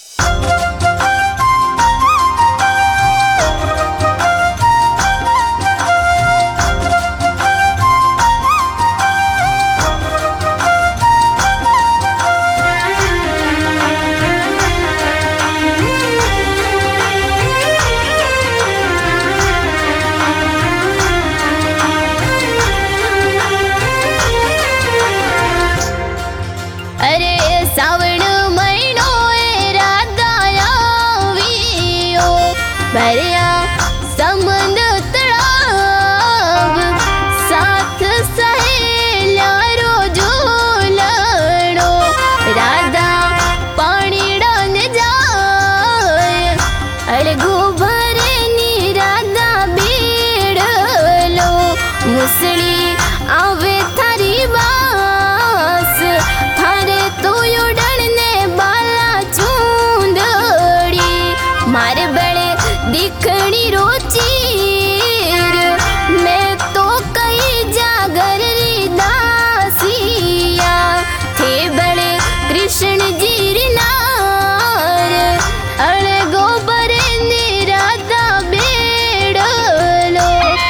सावण महीनो राधा आवियो भरिया समुद्र तलाव साथ सहेल्या रो झूलणो राधा पानी डाल जाए अलगू भरे नी राधा बेड़लो मुसली आवे थारी बास थारे तो उड़ने बाला चूंदड़ी मारे बड़े दिखनी रोचीर मैं तो कई जागर री दासिया थे बड़े कृष्ण जी री नार अड़े गोबर ने राधा बेड़लो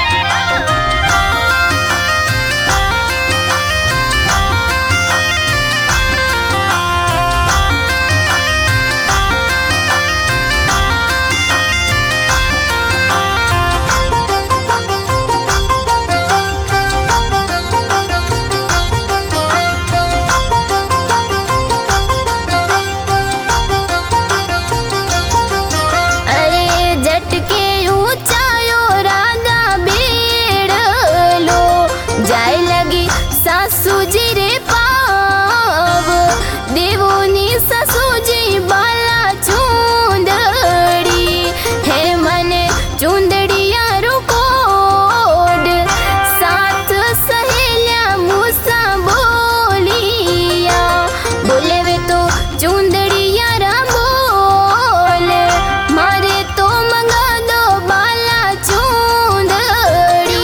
जाए लगी सासू जी रे पाव देवोनी सासू जी बाला चूंदड़ी है मने चूंदड़िया रुकोड साथ सहेलिया मूसा बोलिया बोले वे तो चूंदड़िया रा बोले मारे तो मंगा दो बाला चूंदड़ी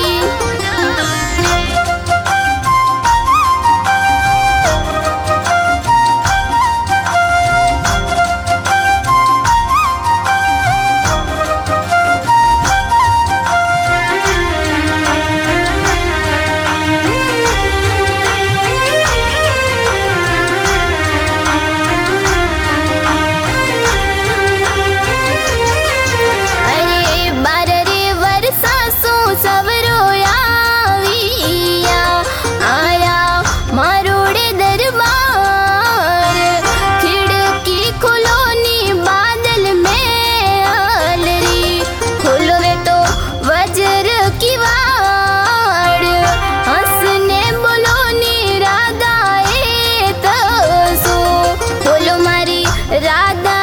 राधा